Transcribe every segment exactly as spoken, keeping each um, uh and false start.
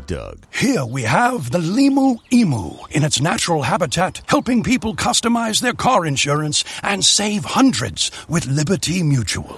Doug. Here we have the Limu Emu in its natural habitat, helping people customize their car insurance and save hundreds with Liberty Mutual.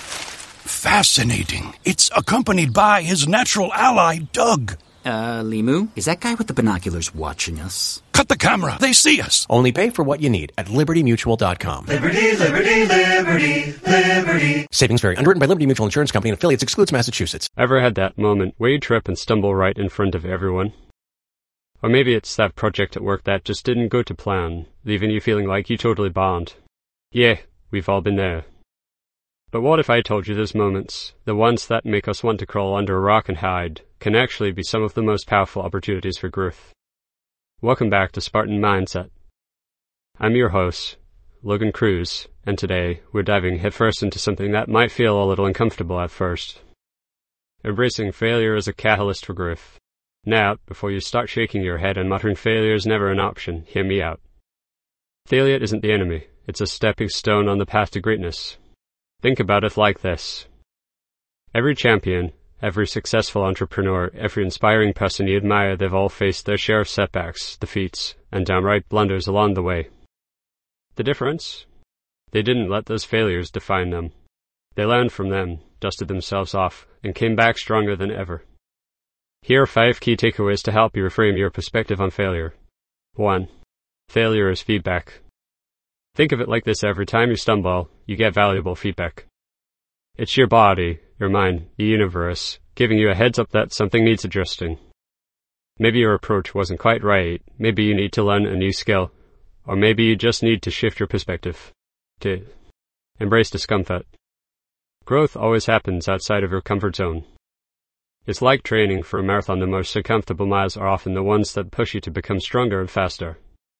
Fascinating. It's accompanied by his natural ally, Doug. Uh, Limu, is that guy with the binoculars watching us? Cut the camera. They see us. Only pay for what you need at liberty mutual dot com. Liberty, liberty, liberty, liberty. Savings vary. Underwritten by Liberty Mutual Insurance Company and affiliates. Excludes Massachusetts. Ever had that moment where you trip and stumble right in front of everyone? Or maybe it's that project at work that just didn't go to plan, leaving you feeling like you totally bombed. Yeah, we've all been there. But what if I told you those moments, the ones that make us want to crawl under a rock and hide, can actually be some of the most powerful opportunities for growth? Welcome back to Spartan Mindset. I'm your host, Logan Cruz, and today we're diving headfirst into something that might feel a little uncomfortable at first. Embracing failure as a catalyst for growth. Now, before you start shaking your head and muttering failure is never an option, hear me out. Failure isn't the enemy, it's a stepping stone on the path to greatness. Think about it like this. Every champion, every successful entrepreneur, every inspiring person you admire, they've all faced their share of setbacks, defeats, and downright blunders along the way. The difference? They didn't let those failures define them. They learned from them, dusted themselves off, and came back stronger than ever. Here are five key takeaways to help you reframe your perspective on failure. one. Failure is feedback. Think of it like this: every time you stumble, you get valuable feedback. It's your body, your mind, the universe, giving you a heads up that something needs adjusting. Maybe your approach wasn't quite right, maybe you need to learn a new skill, or maybe you just need to shift your perspective, to embrace discomfort. Growth always happens outside of your comfort zone. It's like training for a marathon. The most uncomfortable miles are often the ones that push you to become stronger and faster.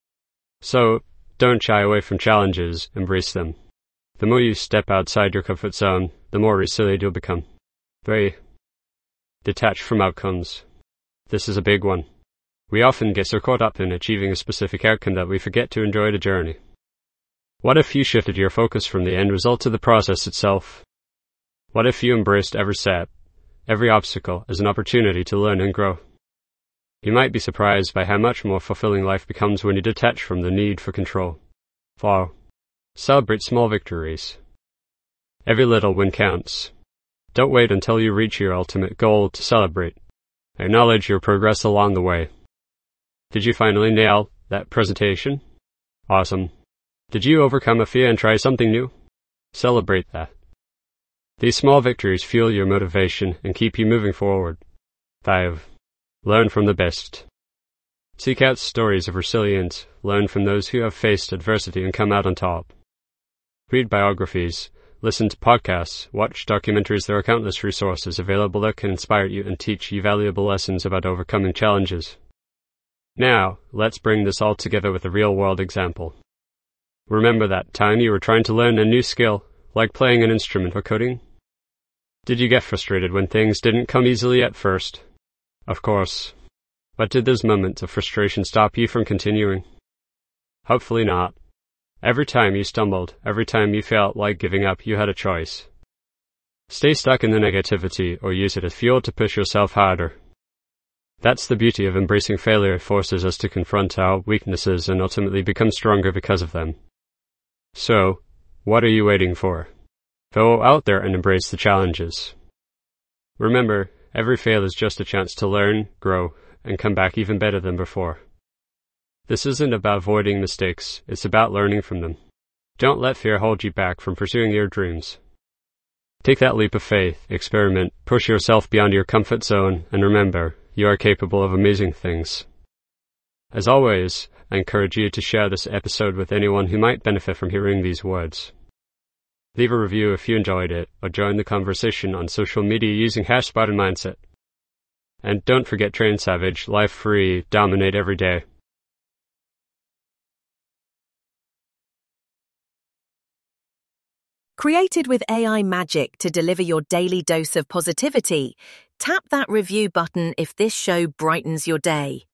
So, don't shy away from challenges, embrace them. The more you step outside your comfort zone, the more resilient you'll become. Very detached from outcomes. This is a big one. We often get so caught up in achieving a specific outcome that we forget to enjoy the journey. What if you shifted your focus from the end result to the process itself? What if you embraced every step, every obstacle as an opportunity to learn and grow? You might be surprised by how much more fulfilling life becomes when you detach from the need for control. four. Celebrate small victories. Every little win counts. Don't wait until you reach your ultimate goal to celebrate. Acknowledge your progress along the way. Did you finally nail that presentation? Awesome. Did you overcome a fear and try something new? Celebrate that. These small victories fuel your motivation and keep you moving forward. five. Learn from the best. Seek out stories of resilience, learn from those who have faced adversity and come out on top. Read biographies, listen to podcasts, watch documentaries. There are countless resources available that can inspire you and teach you valuable lessons about overcoming challenges. Now, let's bring this all together with a real-world example. Remember that time you were trying to learn a new skill, like playing an instrument or coding? Did you get frustrated when things didn't come easily at first? Of course. But did those moments of frustration stop you from continuing? Hopefully not. Every time you stumbled, every time you felt like giving up, you had a choice. Stay stuck in the negativity or use it as fuel to push yourself harder. That's the beauty of embracing failure. It forces us to confront our weaknesses and ultimately become stronger because of them. So, what are you waiting for? Go out there and embrace the challenges. Remember, every fail is just a chance to learn, grow, and come back even better than before. This isn't about avoiding mistakes, it's about learning from them. Don't let fear hold you back from pursuing your dreams. Take that leap of faith, experiment, push yourself beyond your comfort zone, and remember, you are capable of amazing things. As always, I encourage you to share this episode with anyone who might benefit from hearing these words. Leave a review if you enjoyed it, or join the conversation on social media using hash Spartan Mindset. And don't forget Train Savage, life free, dominate every day. Created with A I magic to deliver your daily dose of positivity, tap that review button if this show brightens your day.